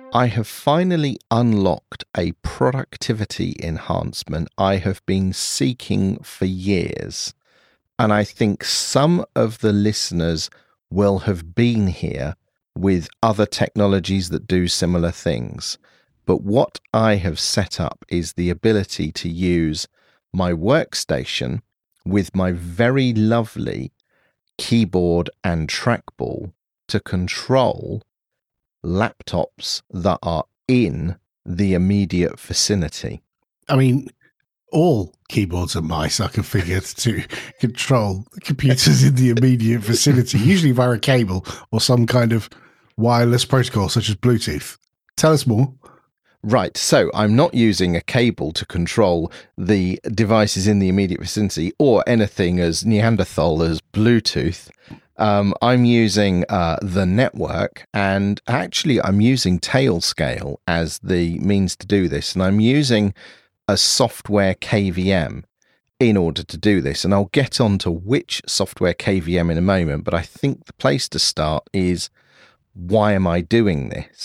I have finally unlocked a productivity enhancement I have been seeking for years. And I think some of the listeners will have been here with other technologies that do similar things. But what I have set up is the ability to use my workstation with my very lovely keyboard and trackball to control laptops that are in the immediate vicinity. I mean, all keyboards and mice are configured to control computers in the immediate vicinity, usually via a cable or some kind of wireless protocol such as Bluetooth. Tell us more. Right, so I'm not using a cable to control the devices in the immediate vicinity or anything as Neanderthal as Bluetooth. I'm using the network, and actually I'm using Tailscale as the means to do this, and I'm using a software KVM in order to do this, and I'll get on to which software KVM in a moment, but I think the place to start is, why am I doing this?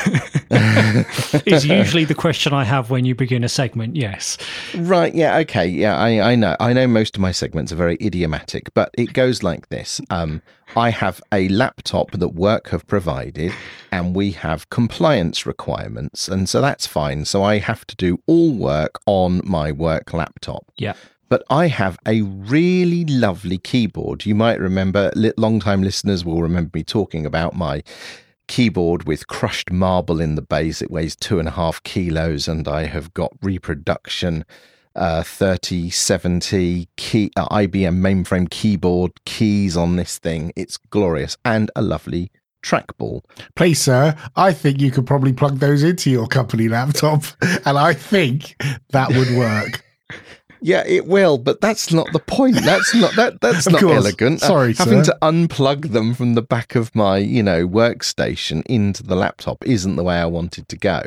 Is usually the question I have when you begin a segment, yes. Right, yeah, okay, yeah, I know. I know most of my segments are very idiomatic, but it goes like this. I have a laptop that work have provided, and we have compliance requirements, and so that's fine. So I have to do all work on my work laptop. Yeah. But I have a really lovely keyboard. You might remember, long-time listeners will remember me talking about my keyboard with crushed marble in the base. It weighs 2.5 kilos, and I have got reproduction 3070 IBM mainframe keyboard keys on this thing. It's glorious, and a lovely trackball. Please, sir, I think you could probably plug those into your company laptop, and I think that would work. Yeah, it will, but that's not the point. That's not elegant. Sorry, having sir. to unplug them from the back of my, workstation into the laptop isn't the way I wanted to go.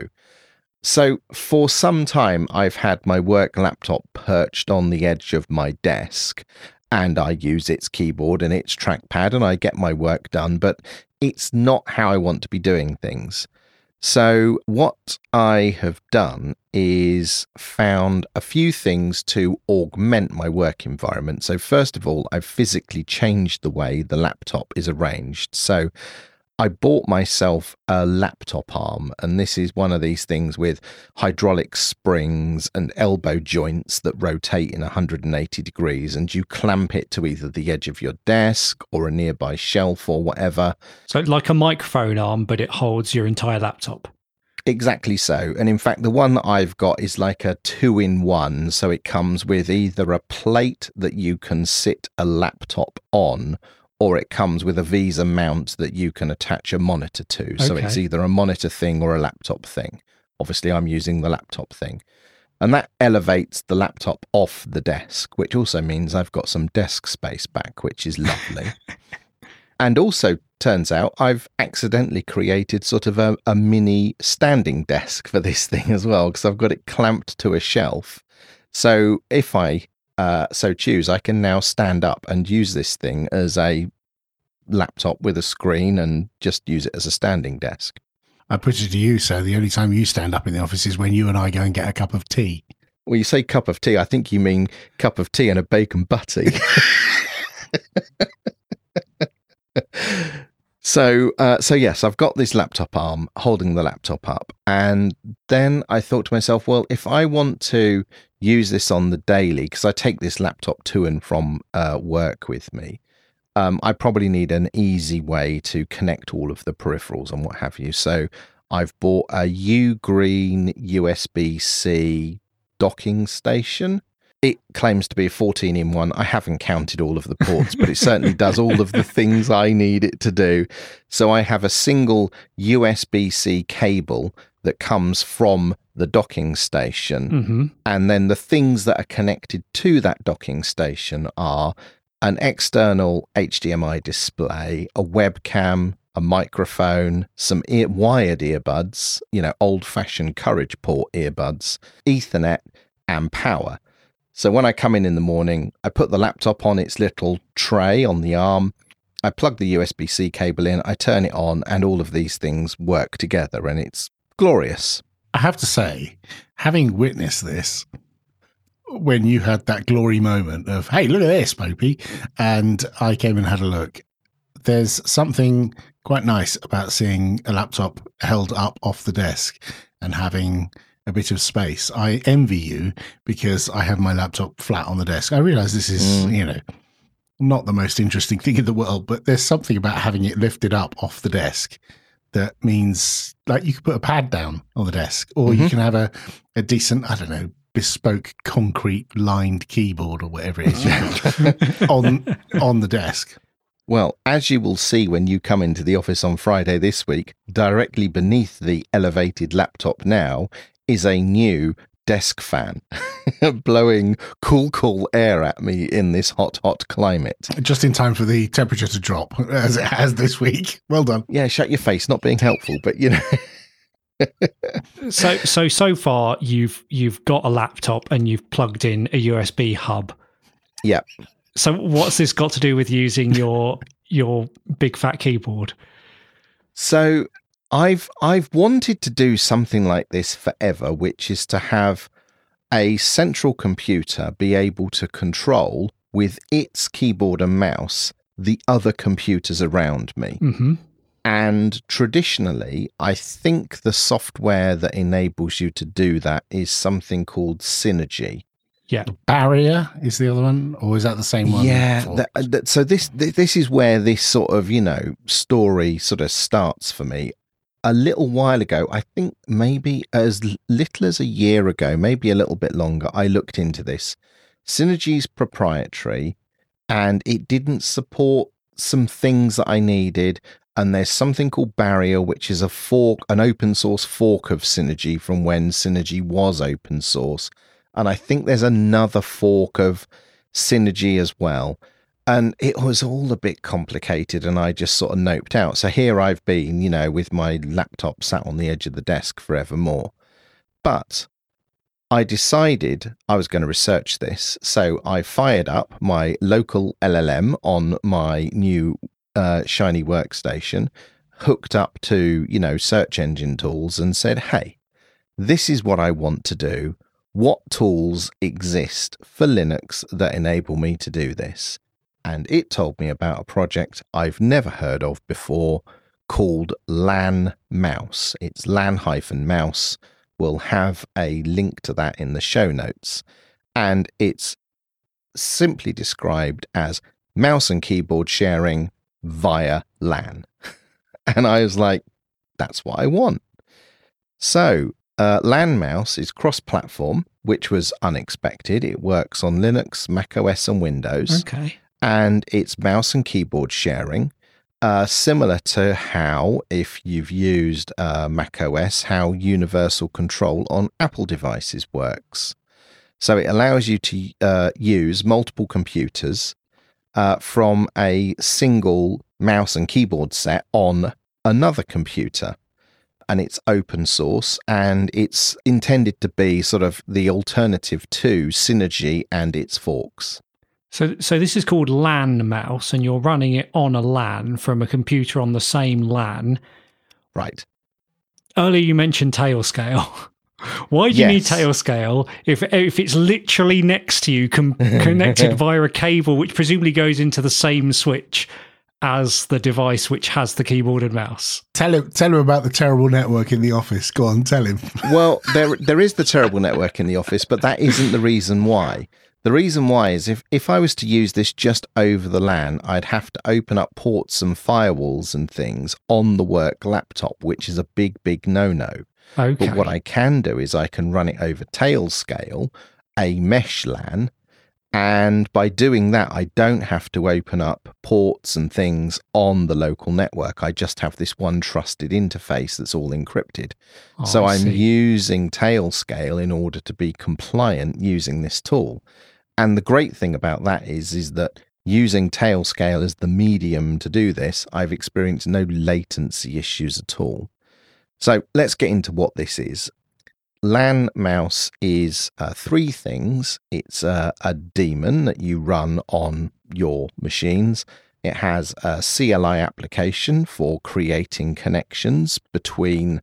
So for some time, I've had my work laptop perched on the edge of my desk, and I use its keyboard and its trackpad, and I get my work done, but it's not how I want to be doing things. So what I have done is found a few things to augment my work environment. So first of all, I've physically changed the way the laptop is arranged. So I bought myself a laptop arm, and this is one of these things with hydraulic springs and elbow joints that rotate in 180 degrees, and you clamp it to either the edge of your desk or a nearby shelf or whatever. So like a microphone arm, but it holds your entire laptop. Exactly so. And in fact, the one that I've got is like a 2-in-1. So it comes with either a plate that you can sit a laptop on, or it comes with a Visa mount that you can attach a monitor to. So it's either a monitor thing or a laptop thing. Obviously, I'm using the laptop thing. And that elevates the laptop off the desk, which also means I've got some desk space back, which is lovely. And also, turns out, I've accidentally created sort of a mini standing desk for this thing as well, because I've got it clamped to a shelf. So if I so choose, I can now stand up and use this thing as a laptop with a screen and just use it as a standing desk. I put it to you, sir, the only time you stand up in the office is when you and I go and get a cup of tea. Well, you say cup of tea, I think you mean cup of tea and a bacon butty. So yes, I've got this laptop arm holding the laptop up, and then I thought to myself, well, if I want to use this on the daily, because I take this laptop to and from work with me, I probably need an easy way to connect all of the peripherals and what have you. So I've bought a Ugreen USB-C docking station. It claims to be a 14-in-1. I haven't counted all of the ports, but it certainly does all of the things I need it to do. So I have a single USB-C cable that comes from the docking station. Mm-hmm. And then the things that are connected to that docking station are an external HDMI display, a webcam, a microphone, some wired earbuds, old-fashioned Courage Port earbuds, Ethernet, and power. So when I come in the morning, I put the laptop on its little tray on the arm, I plug the USB-C cable in, I turn it on, and all of these things work together, and it's glorious. I have to say, having witnessed this, when you had that glory moment of, hey, look at this, Popey, and I came and had a look, there's something quite nice about seeing a laptop held up off the desk and having a bit of space. I envy you because I have my laptop flat on the desk. I realize this is, not the most interesting thing in the world, but there's something about having it lifted up off the desk that means, like, you could put a pad down on the desk, or you can have a decent, I don't know, bespoke concrete lined keyboard or whatever it is on the desk. Well, as you will see when you come into the office on Friday this week, directly beneath the elevated laptop now is a new desk fan blowing cool air at me in this hot climate. Just in time for the temperature to drop, as it has this week. Well done. Yeah, shut your face, not being helpful, but you know. So far you've got a laptop and you've plugged in a USB hub. Yeah. So what's this got to do with using your big fat keyboard? So I've wanted to do something like this forever, which is to have a central computer be able to control with its keyboard and mouse the other computers around me. Mm-hmm. And traditionally, I think the software that enables you to do that is something called Synergy. Yeah, Barrier is the other one, or is that the same one? Yeah, so this is where this sort of, story sort of starts for me. A little while ago, I think maybe as little as a year ago, maybe a little bit longer, I looked into this. Synergy's proprietary, and it didn't support some things that I needed. And there's something called Barrier, which is an open source fork of Synergy from when Synergy was open source. And I think there's another fork of Synergy as well. And it was all a bit complicated, and I just sort of noped out. So here I've been, with my laptop sat on the edge of the desk forevermore. But I decided I was going to research this. So I fired up my local LLM on my new shiny workstation, hooked up to, search engine tools, and said, hey, this is what I want to do. What tools exist for Linux that enable me to do this? And it told me about a project I've never heard of before called LAN Mouse. It's LAN-mouse. We'll have a link to that in the show notes. And it's simply described as mouse and keyboard sharing via LAN. And I was like, that's what I want. So LAN Mouse is cross-platform, which was unexpected. It works on Linux, Mac OS, and Windows. Okay. And it's mouse and keyboard sharing, similar to how, if you've used Mac OS, how universal control on Apple devices works. So it allows you to use multiple computers from a single mouse and keyboard set on another computer. And it's open source, and it's intended to be sort of the alternative to Synergy and its forks. So this is called LAN Mouse, and you're running it on a LAN from a computer on the same LAN. Right. Earlier you mentioned Tailscale. Why do you need Tailscale if it's literally next to you, connected via a cable, which presumably goes into the same switch as the device which has the keyboard and mouse? Tell him about the terrible network in the office. Go on, tell him. Well, there is the terrible network in the office, but that isn't the reason why. The reason why is if I was to use this just over the LAN, I'd have to open up ports and firewalls and things on the work laptop, which is a big no-no. Okay. But what I can do is I can run it over Tailscale, a mesh LAN, and by doing that, I don't have to open up ports and things on the local network. I just have this one trusted interface that's all encrypted. So I'm using Tailscale in order to be compliant using this tool. And the great thing about that is that using Tailscale as the medium to do this, I've experienced no latency issues at all. So let's get into what this is. LAN Mouse is three things. It's a daemon that you run on your machines. It has a CLI application for creating connections between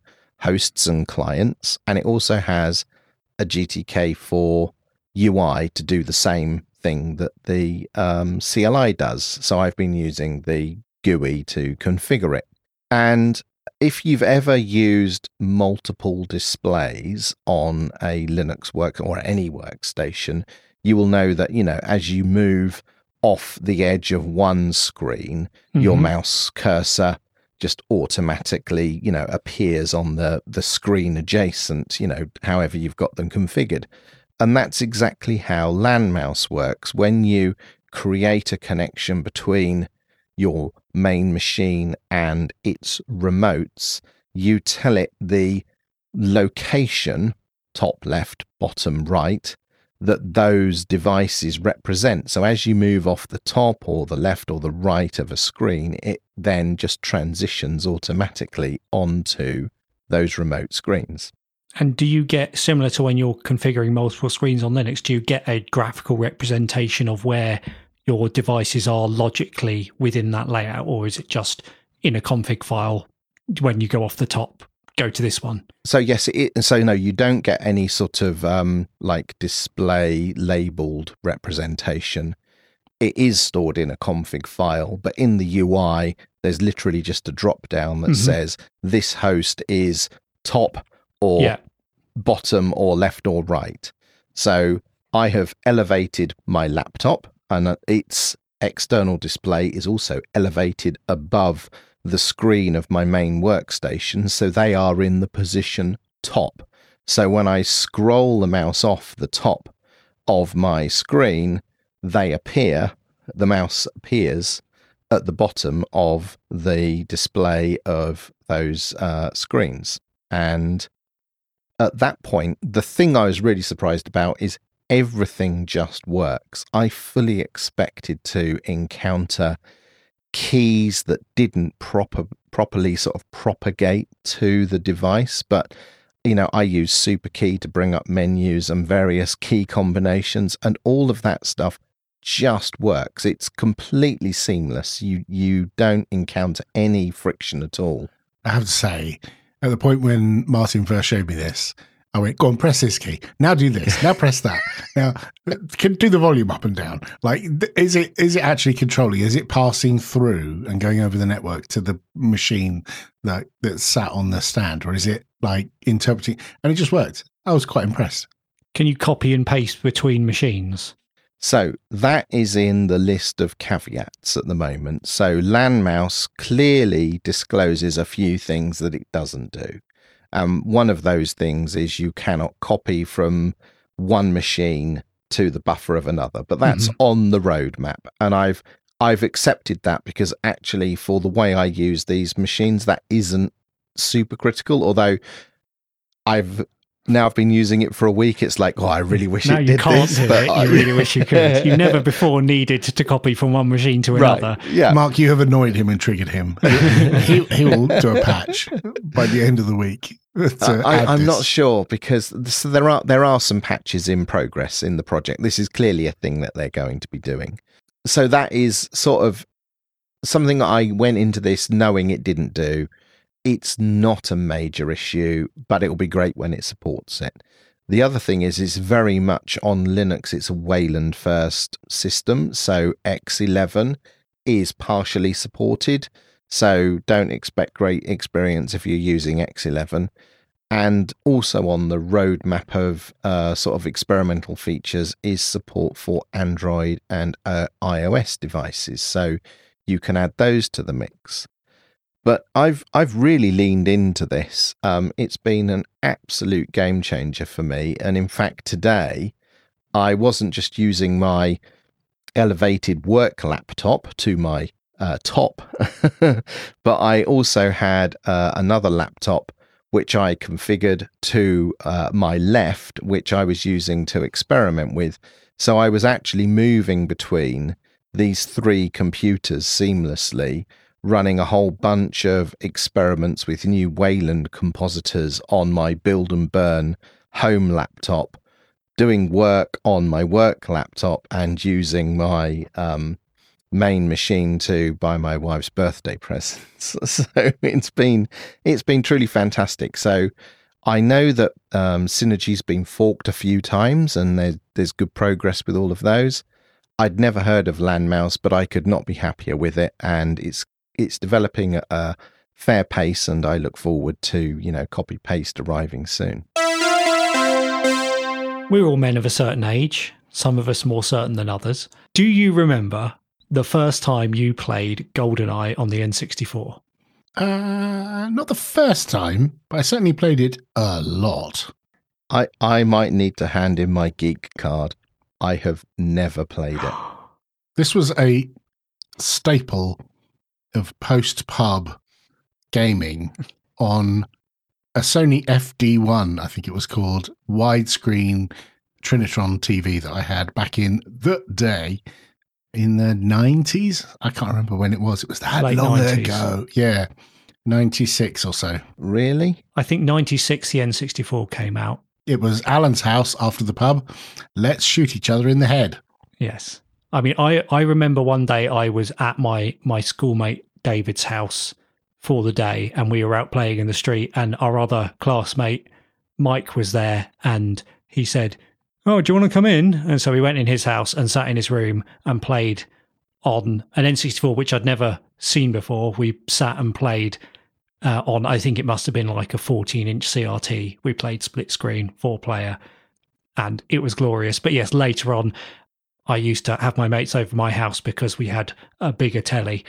hosts and clients, and it also has a GTK4 UI to do the same thing that the CLI does. So I've been using the GUI to configure it. And if you've ever used multiple displays on a Linux work or any workstation, you will know that, as you move off the edge of one screen, your mouse cursor just automatically, appears on the screen adjacent, however you've got them configured. And that's exactly how LanMouse works. When you create a connection between your main machine and its remotes, you tell it the location, top left, bottom right, that those devices represent. So as you move off the top or the left or the right of a screen, it then just transitions automatically onto those remote screens. And do you get, similar to when you're configuring multiple screens on Linux, do you get a graphical representation of where your devices are logically within that layout, or is it just in a config file when you go off the top, go to this one? So yes, no, you don't get any sort of like display labeled representation. It is stored in a config file, but in the UI, there's literally just a drop down that says this host is top or bottom or left or right. So I have elevated my laptop, and its external display is also elevated above the screen of my main workstation, so they are in the position top. So when I scroll the mouse off the top of my screen, the mouse appears at the bottom of the display of those screens. And at that point, the thing I was really surprised about is everything just works. I fully expected to encounter keys that didn't properly sort of propagate to the device, but I use SuperKey to bring up menus and various key combinations, and all of that stuff just works. It's completely seamless. You don't encounter any friction at all. I have to say, at the point when Martin first showed me this, I went, go on, press this key. Now do this. Now press that. Now, can do the volume up and down. Like, is it actually controlling? Is it passing through and going over the network to the machine that's sat on the stand? Or is it like interpreting? And it just worked. I was quite impressed. Can you copy and paste between machines? So that is in the list of caveats at the moment. So LanMouse clearly discloses a few things that it doesn't do. One of those things is you cannot copy from one machine to the buffer of another, but that's on the roadmap. And I've accepted that because actually for the way I use these machines, that isn't super critical. Although I've been using it for a week. It's like, I really wish it did this. You really wish you could. You never before needed to copy from one machine to another. Right, yeah. Mark, you have annoyed him and triggered him. he will do a patch by the end of the week. I'm not sure, because there are some patches in progress in the project. This is clearly a thing that they're going to be doing. So that is sort of something that I went into this knowing it didn't do. It's not a major issue, but it will be great when it supports it. The other thing is it's very much on Linux. It's a Wayland first system, so X11 is partially supported. So don't expect great experience if you're using X11. And also on the roadmap of sort of experimental features is support for Android and iOS devices. So you can add those to the mix. But I've really leaned into this. It's been an absolute game changer for me. And in fact, today, I wasn't just using my elevated work laptop to my top, but I also had another laptop which I configured to my left, which I was using to experiment with. So I was actually moving between these three computers seamlessly, running a whole bunch of experiments with new Wayland compositors on my build and burn home laptop, doing work on my work laptop and using my main machine to buy my wife's birthday presents. So it's been truly fantastic. So I know that Synergy's been forked a few times, and there's good progress with all of those. I'd never heard of Landmouse, but I could not be happier with it, and it's developing at a fair pace, and I look forward to copy paste arriving soon. We're all men of a certain age, some of us more certain than others. Do you remember the first time you played GoldenEye on the N64? Not the first time, but I certainly played it a lot. I might need to hand in my geek card. I have never played it. This was a staple of post-pub gaming on a Sony FD1, I think it was called, widescreen Trinitron TV that I had back in the day. In the 90s? I can't remember when it was. It was that late long 90s. ago. Yeah, 96 or so. Really? I think 96 the N64 came out. It was Alan's house after the pub. Let's shoot each other in the head. Yes. I mean, I remember one day I was at my schoolmate David's house for the day, and we were out playing in the street, and our other classmate, Mike, was there, and he said, "Oh, do you want to come in?" And so we went in his house and sat in his room and played on an N64, which I'd never seen before. We sat and played on, I think it must have been like a 14-inch CRT. We played split screen, 4-player, and it was glorious. But yes, later on, I used to have my mates over my house because we had a bigger telly.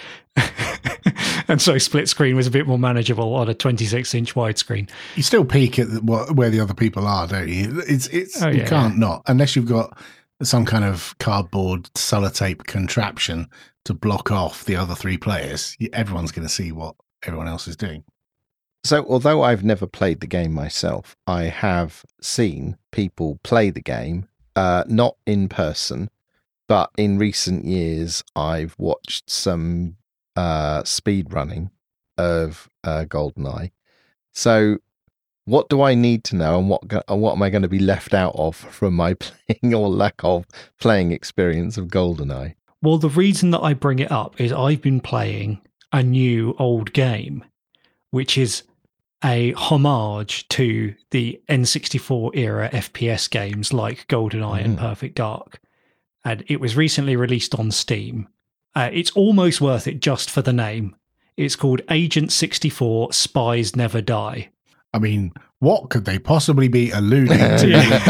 And so split screen was a bit more manageable on a 26-inch widescreen. You still peek at where the other people are, don't you? You can't not, unless you've got some kind of cardboard sellotape contraption to block off the other 3 players. Everyone's going to see what everyone else is doing. So although I've never played the game myself, I have seen people play the game, not in person, but in recent years I've watched some speed running of GoldenEye. So what do I need to know, and what am I going to be left out of from my playing or lack of playing experience of GoldenEye? Well, the reason that I bring it up is I've been playing a new old game, which is a homage to the N64 era FPS games like GoldenEye and Perfect Dark. And it was recently released on Steam. It's almost worth it just for the name. It's called Agent 64 Spies Never Die. I mean, what could they possibly be alluding to with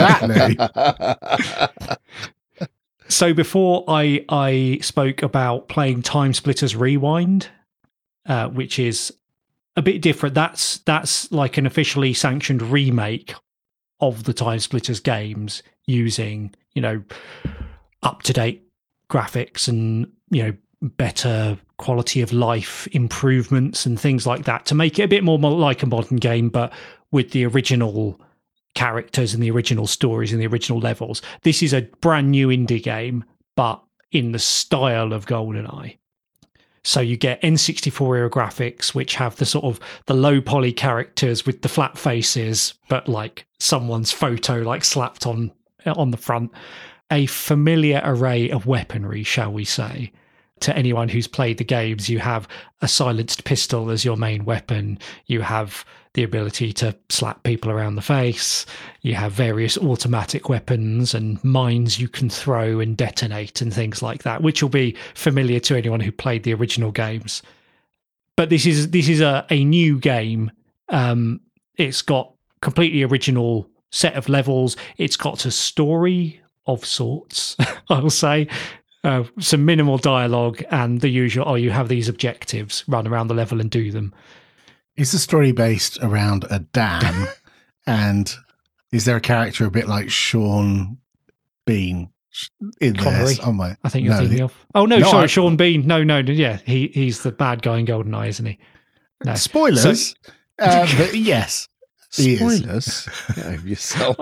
that name? So before I spoke about playing Time Splitters Rewind, which is a bit different. That's like an officially sanctioned remake of the Time Splitters games using, up-to-date graphics and, better quality of life improvements and things like that to make it a bit more like a modern game, but with the original characters and the original stories and the original levels. This is a brand new indie game, but in the style of GoldenEye. So you get N64 era graphics, which have the sort of the low poly characters with the flat faces, but like someone's photo like slapped on the front. A familiar array of weaponry, shall we say. To anyone who's played the games, you have a silenced pistol as your main weapon. You have the ability to slap people around the face. You have various automatic weapons and mines you can throw and detonate and things like that, which will be familiar to anyone who played the original games. But this is a new game. It's got completely original set of levels. It's got a story of sorts, I'll say. Some minimal dialogue and the usual, you have these objectives, run around the level and do them. Is the story based around a dam? And is there a character a bit like Sean Bean in Connery? there? I think you're thinking of. Oh, no, sorry, Sean Bean. No, yeah, he's the bad guy in GoldenEye, isn't he? No. Spoilers. But yes. Spoilers? Get over yourself.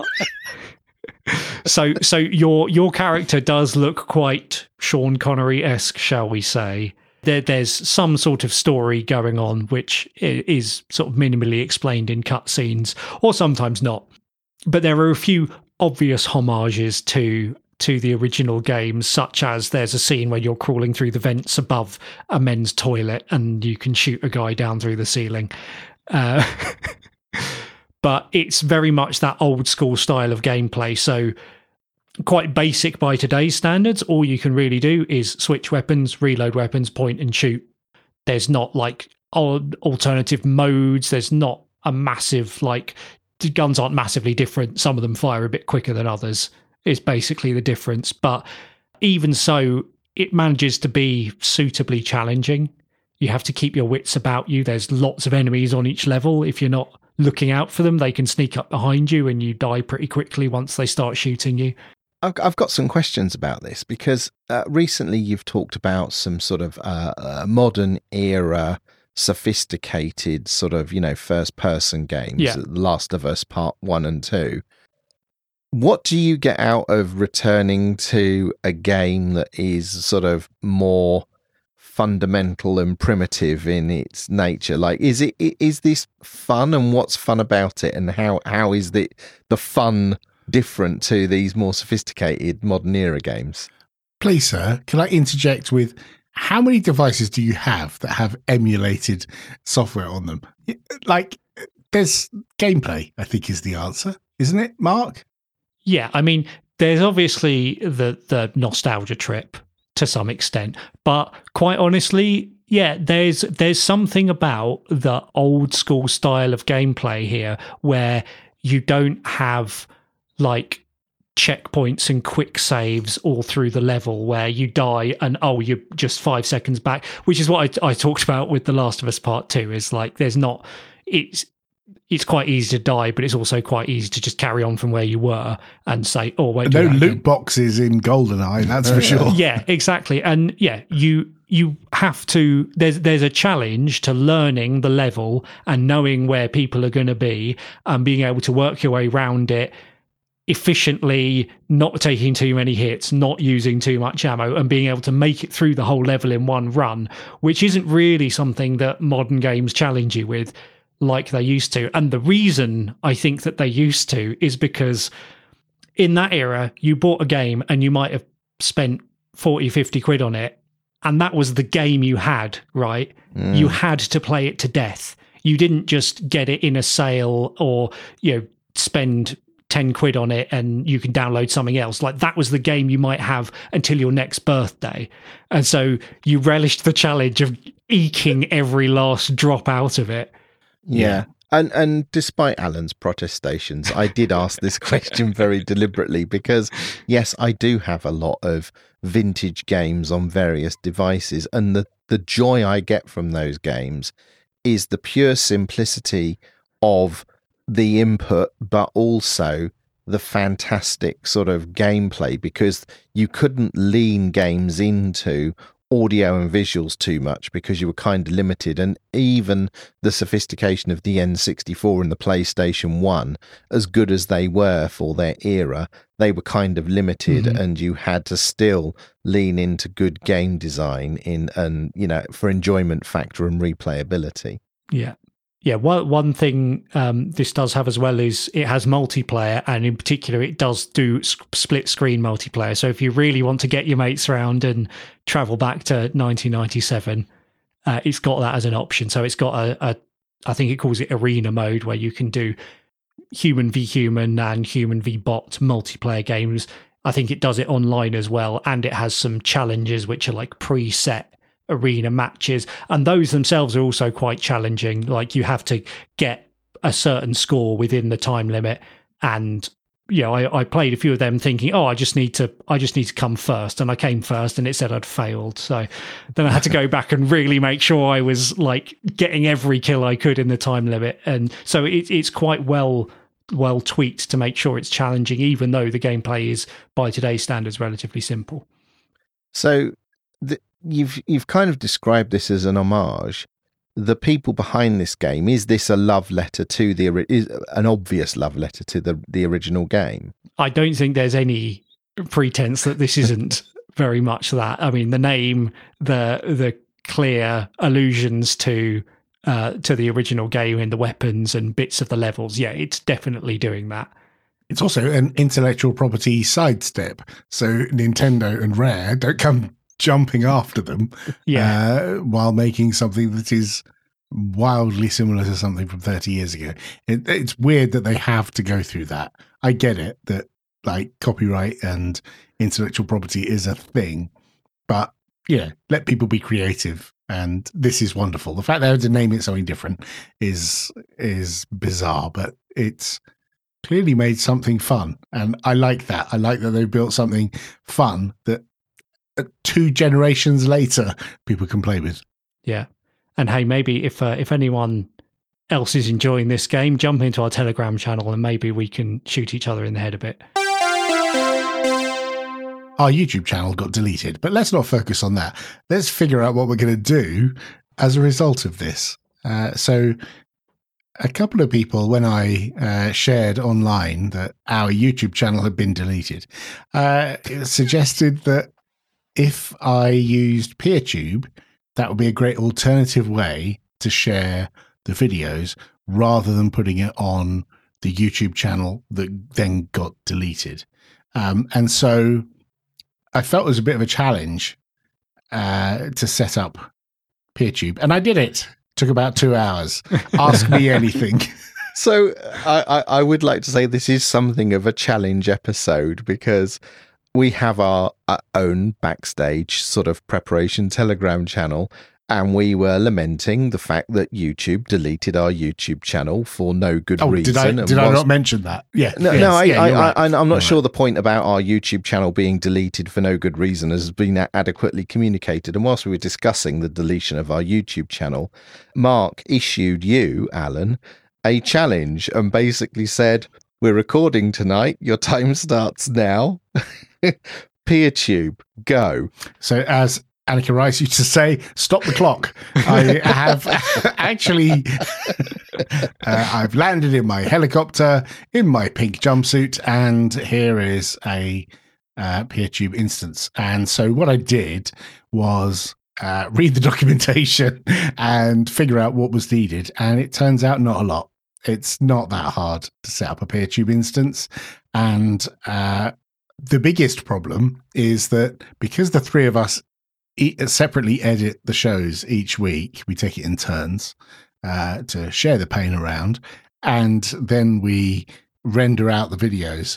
So your character does look quite Sean Connery-esque, shall we say. There's some sort of story going on which is sort of minimally explained in cutscenes, or sometimes not. But there are a few obvious homages to to the original games, such as there's a scene where you're crawling through the vents above a men's toilet and you can shoot a guy down through the ceiling. But it's very much that old school style of gameplay. So quite basic by today's standards. All you can really do is switch weapons, reload weapons, point and shoot. There's not like alternative modes. There's not a massive, like, guns aren't massively different. Some of them fire a bit quicker than others is basically the difference. But even so, it manages to be suitably challenging. You have to keep your wits about you. There's lots of enemies on each level. If you're not looking out for them, they can sneak up behind you and you die pretty quickly once they start shooting you. I've got some questions about this because recently you've talked about some sort of modern era, sophisticated sort of, first person games. Yeah. Last of Us Part 1 and 2. What do you get out of returning to a game that is sort of more fundamental and primitive in its nature? Like, is this fun, and what's fun about it, and how is the fun different to these more sophisticated modern era games? Please, sir, can I interject with, how many devices do you have that have emulated software on them? Like, there's gameplay, I think, is the answer, isn't it, Mark? Yeah, I mean, there's obviously the nostalgia trip to some extent, but quite honestly, yeah, there's something about the old school style of gameplay here where you don't have like checkpoints and quick saves all through the level where you die and you're just 5 seconds back, which is what I talked about with The Last of Us Part 2, is like it's quite easy to die, but it's also quite easy to just carry on from where you were and say, oh, wait. No loot boxes in GoldenEye, that's for sure. Yeah, exactly. And yeah, you have to, there's a challenge to learning the level and knowing where people are going to be and being able to work your way around it efficiently, not taking too many hits, not using too much ammo, and being able to make it through the whole level in one run, which isn't really something that modern games challenge you with like they used to. And the reason I think that they used to is because in that era, you bought a game and you might have spent 40, 50 quid on it, and that was the game you had, right? You had to play it to death. You didn't just get it in a sale or, spend 10 quid on it and you can download something else. Like, that was the game you might have until your next birthday. And so you relished the challenge of eking every last drop out of it. Yeah. And despite Alan's protestations, I did ask this question very deliberately because, yes, I do have a lot of vintage games on various devices, and the joy I get from those games is the pure simplicity of the input, but also the fantastic sort of gameplay, because you couldn't lean games into audio and visuals too much because you were kind of limited. And even the sophistication of the N64 and the PlayStation 1, as good as they were for their era, they were kind of limited, and you had to still lean into good game design for enjoyment factor and replayability. Yeah, one thing this does have as well is it has multiplayer, and in particular it does do split screen multiplayer. So if you really want to get your mates around and travel back to 1997, it's got that as an option. So it's got I think it calls it arena mode, where you can do human v human and human v bot multiplayer games. I think it does it online as well, and it has some challenges which are like preset arena matches, and those themselves are also quite challenging. Like, you have to get a certain score within the time limit, and I played a few of them thinking, I just need to come first, and I came first and it said I'd failed. So then I had to go back and really make sure I was like getting every kill I could in the time limit. And so it's quite well tweaked to make sure it's challenging, even though the gameplay is, by today's standards, relatively simple. So you've kind of described this as an homage. The people behind this game, is this a love letter to an obvious love letter to the original game? I don't think there's any pretense that this isn't very much that. I mean, the name, the clear allusions to the original game in the weapons and bits of the levels, yeah, it's definitely doing that. It's also an intellectual property sidestep. So Nintendo and Rare don't come jumping after them while making something that is wildly similar to something from 30 years ago. It's weird that they have to go through that. I get it that like copyright and intellectual property is a thing, but let people be creative. And this is wonderful. The fact they had to name it something different is bizarre, but it's clearly made something fun. And I like that. I like that they built something fun that 2 generations later people can play with. Yeah. And hey, maybe if anyone else is enjoying this game, jump into our Telegram channel and maybe we can shoot each other in the head a bit. Our YouTube channel got deleted, but let's not focus on that. Let's figure out what we're going to do as a result of this. So a couple of people, when I shared online that our YouTube channel had been deleted, suggested that if I used PeerTube, that would be a great alternative way to share the videos rather than putting it on the YouTube channel that then got deleted. And so I felt it was a bit of a challenge to set up PeerTube. And I did it. Took about 2 hours. Ask me anything. So I would like to say this is something of a challenge episode because we have our own backstage sort of preparation Telegram channel, and we were lamenting the fact that YouTube deleted our YouTube channel for no good reason. Did I not mention that? Yeah. I'm not sure the point about our YouTube channel being deleted for no good reason has been adequately communicated. And whilst we were discussing the deletion of our YouTube channel, Mark issued you, Alan, a challenge and basically said, "We're recording tonight. Your time starts now. PeerTube, go." So as Anneka Rice used to say, stop the clock. I have actually, I've landed in my helicopter in my pink jumpsuit, and here is a PeerTube instance. And so what I did was read the documentation and figure out what was needed. And it turns out not a lot. It's not that hard to set up a PeerTube instance. And the biggest problem is that because the 3 of us separately edit the shows each week, we take it in turns to share the pain around, and then we render out the videos.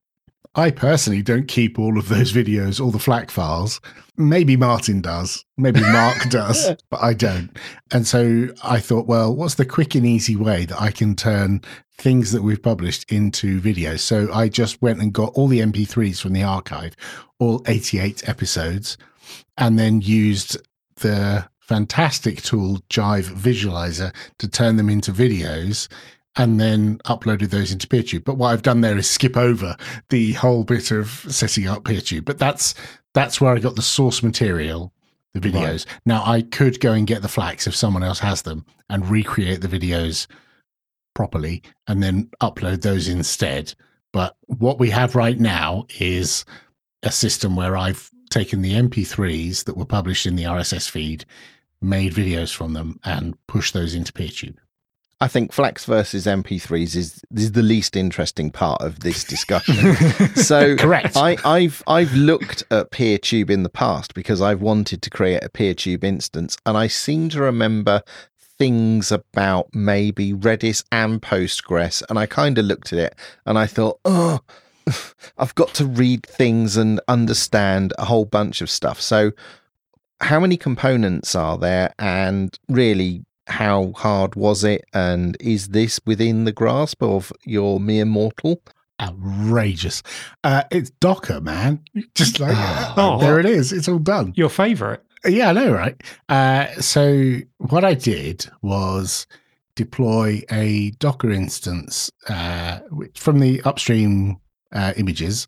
I personally don't keep all of those videos, all the FLAC files. Maybe Martin does, maybe Mark does, but I don't. And so I thought, well, what's the quick and easy way that I can turn things that we've published into videos? So I just went and got all the MP3s from the archive, all 88 episodes, and then used the fantastic tool Jive Visualizer to turn them into videos, and then uploaded those into PeerTube. But what I've done there is skip over the whole bit of setting up PeerTube. But that's where I got the source material, the videos. Right. Now, I could go and get the FLACs if someone else has them and recreate the videos properly and then upload those instead. But what we have right now is a system where I've taken the MP3s that were published in the RSS feed, made videos from them, and pushed those into PeerTube. I think FLACs versus MP3s is the least interesting part of this discussion. So correct. I've looked at PeerTube in the past because I've wanted to create a PeerTube instance, and I seem to remember things about maybe Redis and Postgres, and I kind of looked at it and I thought, oh, I've got to read things and understand a whole bunch of stuff. So how many components are there, and really how hard was it, and is this within the grasp of your mere mortal? Outrageous. It's Docker, man. Just like there it is. It's all done. Your favorite? Yeah, I know, right? So what I did was deploy a Docker instance from the upstream images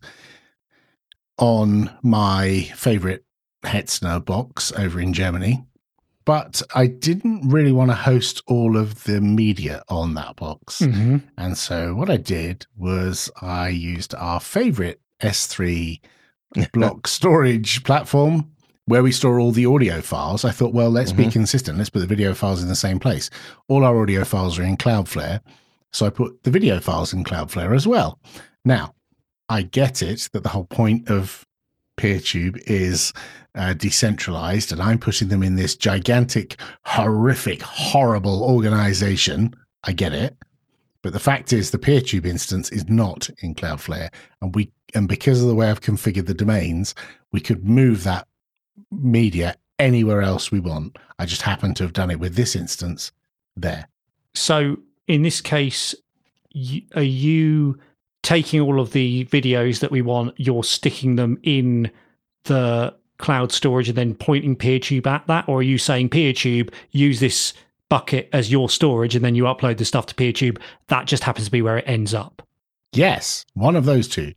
on my favorite Hetzner box over in Germany. But I didn't really want to host all of the media on that box. Mm-hmm. And so what I did was I used our favorite S3 block storage platform where we store all the audio files. I thought, well, let's be consistent. Let's put the video files in the same place. All our audio files are in Cloudflare. So I put the video files in Cloudflare as well. Now, I get it that the whole point of PeerTube is decentralized, and I'm putting them in this gigantic, horrific, horrible organization. I get it. But the fact is the PeerTube instance is not in Cloudflare, and because of the way I've configured the domains, we could move that media anywhere else we want. I just happen to have done it with this instance there. So in this case, are you taking all of the videos that we want, you're sticking them in the cloud storage and then pointing PeerTube at that? Or are you saying, PeerTube, use this bucket as your storage, and then you upload the stuff to PeerTube? That just happens to be where it ends up. Yes, one of those two.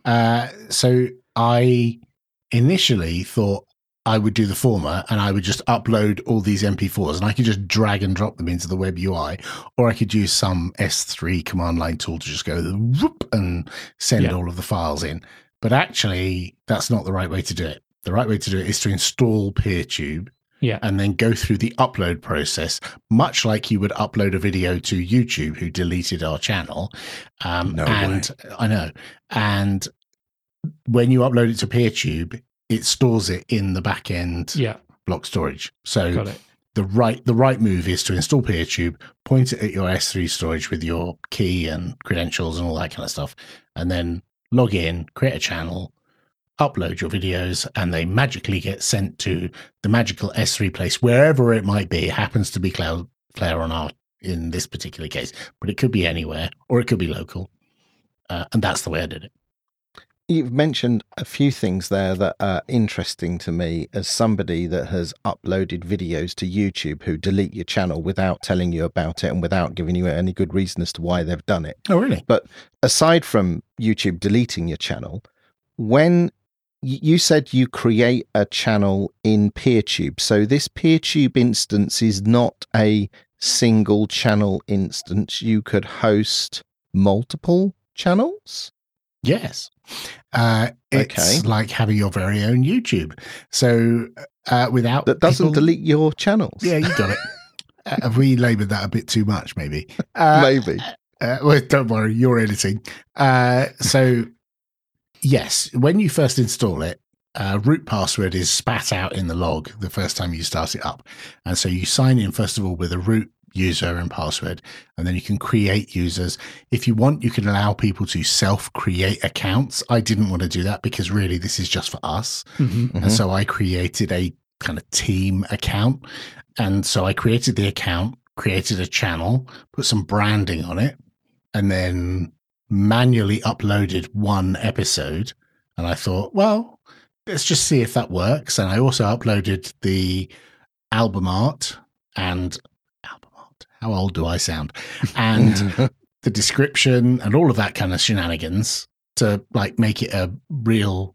So I initially thought I would do the former, and I would just upload all these MP4s, and I could just drag and drop them into the web UI, or I could use some S3 command line tool to just go whoop and send all of the files in. But actually, that's not the right way to do it. The right way to do it is to install PeerTube, and then go through the upload process, much like you would upload a video to YouTube, who deleted our channel. I know. And when you upload it to PeerTube, it stores it in the back end block storage. So the right move is to install PeerTube, point it at your S3 storage with your key and credentials and all that kind of stuff, and then log in, create a channel, upload your videos, and they magically get sent to the magical S3 place, wherever it might be. It happens to be Cloudflare in this particular case, but it could be anywhere, or it could be local. And that's the way I did it. You've mentioned a few things there that are interesting to me as somebody that has uploaded videos to YouTube who delete your channel without telling you about it and without giving you any good reason as to why they've done it. Oh, really? But aside from YouTube deleting your channel, when you said you create a channel in PeerTube, so this PeerTube instance is not a single channel instance. You could host multiple channels? Yes. It's like having your very own YouTube. So without that doesn't delete your channels. Yeah, you got it. Have we laboured that a bit too much? Maybe. Maybe. Well, don't worry, you're editing. So yes, when you first install it, root password is spat out in the log the first time you start it up, and so you sign in first of all with a root user and password, and then you can create users. If you want, you can allow people to self-create accounts. I didn't want to do that because really this is just for us. And so I created a kind of team account. And so I created the account, created a channel, put some branding on it, and then manually uploaded one episode. And I thought, well, let's just see if that works. And I also uploaded the album art and how old do I sound? And the description and all of that kind of shenanigans to like make it a real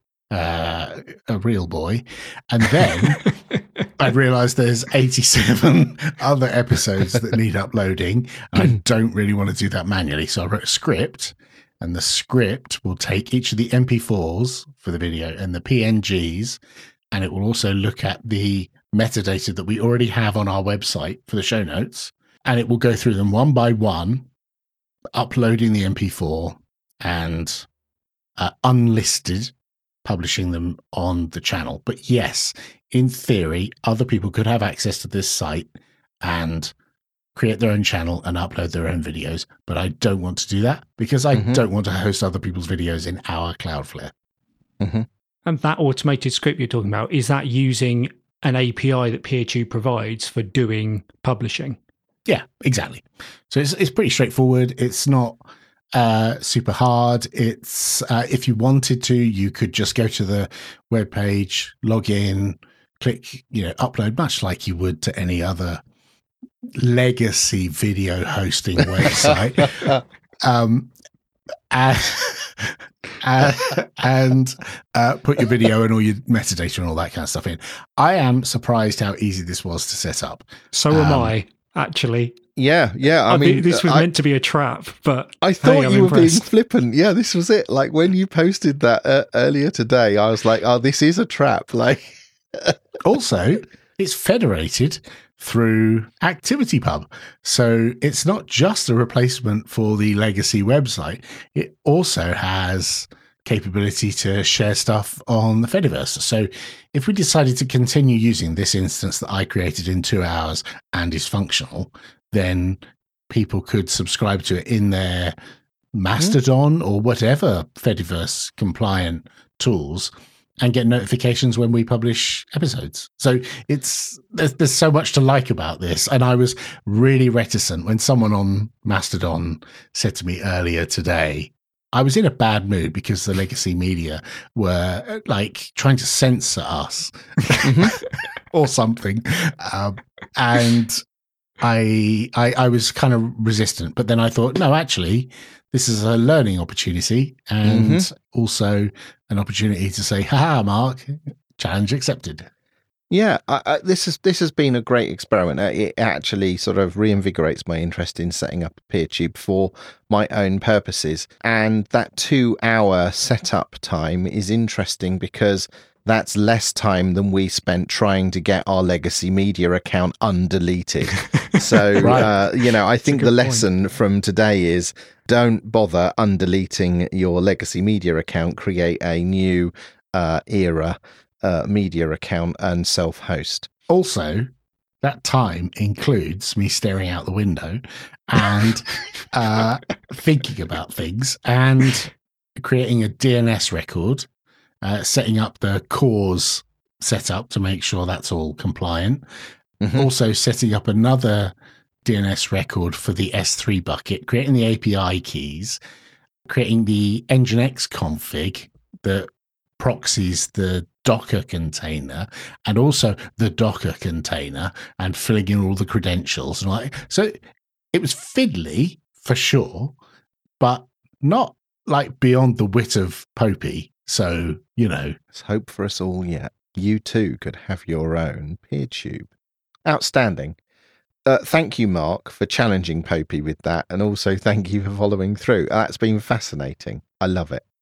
boy. And then I realized there's 87 other episodes that need uploading. And I don't really want to do that manually. So I wrote a script, and the script will take each of the MP4s for the video and the PNGs, and it will also look at the metadata that we already have on our website for the show notes. And it will go through them one by one, uploading the MP4 and unlisted, publishing them on the channel. But yes, in theory, other people could have access to this site and create their own channel and upload their own videos. But I don't want to do that because I don't want to host other people's videos in our Cloudflare. And that automated script you're talking about, is that using an API that PeerTube provides for doing publishing? Yeah, exactly. So it's pretty straightforward. It's not super hard. It's if you wanted to, you could just go to the web page, log in, click, upload, much like you would to any other legacy video hosting website. And put your video and all your metadata and all that kind of stuff in. I am surprised how easy this was to set up. So am I. Actually, yeah. I mean, this was meant to be a trap, but I thought you were being flippant. Yeah, this was it. Like when you posted that earlier today, I was like, "Oh, this is a trap." Like, also, it's federated, through ActivityPub. So it's not just a replacement for the legacy website. It also has capability to share stuff on the Fediverse. So if we decided to continue using this instance that I created in 2 hours and is functional, then people could subscribe to it in their Mastodon or whatever Fediverse compliant tools and get notifications when we publish episodes. So there's so much to like about this. And I was really reticent when someone on Mastodon said to me earlier today, I was in a bad mood because the legacy media were like trying to censor us or something. And I was kind of resistant, but then I thought, no, actually, this is a learning opportunity and also an opportunity to say, haha, Mark, challenge accepted. Yeah, this has been a great experiment. It actually sort of reinvigorates my interest in setting up a PeerTube for my own purposes. And that 2 hour setup time is interesting because that's less time than we spent trying to get our legacy media account undeleted. So, right. I think the lesson from today is don't bother undeleting your legacy media account. Create a new era media account and self-host. Also, that time includes me staring out the window and thinking about things and creating a DNS record, setting up the cause setup to make sure that's all compliant. Also setting up another DNS record for the S3 bucket, creating the API keys, creating the Nginx config that proxies the Docker container and also the Docker container and filling in all the credentials. And so it was fiddly for sure, but not like beyond the wit of Popey. So, There's hope for us all yet. You too could have your own PeerTube. Outstanding. Thank you, Mark, for challenging Popey with that. And also thank you for following through. That's been fascinating. I love it.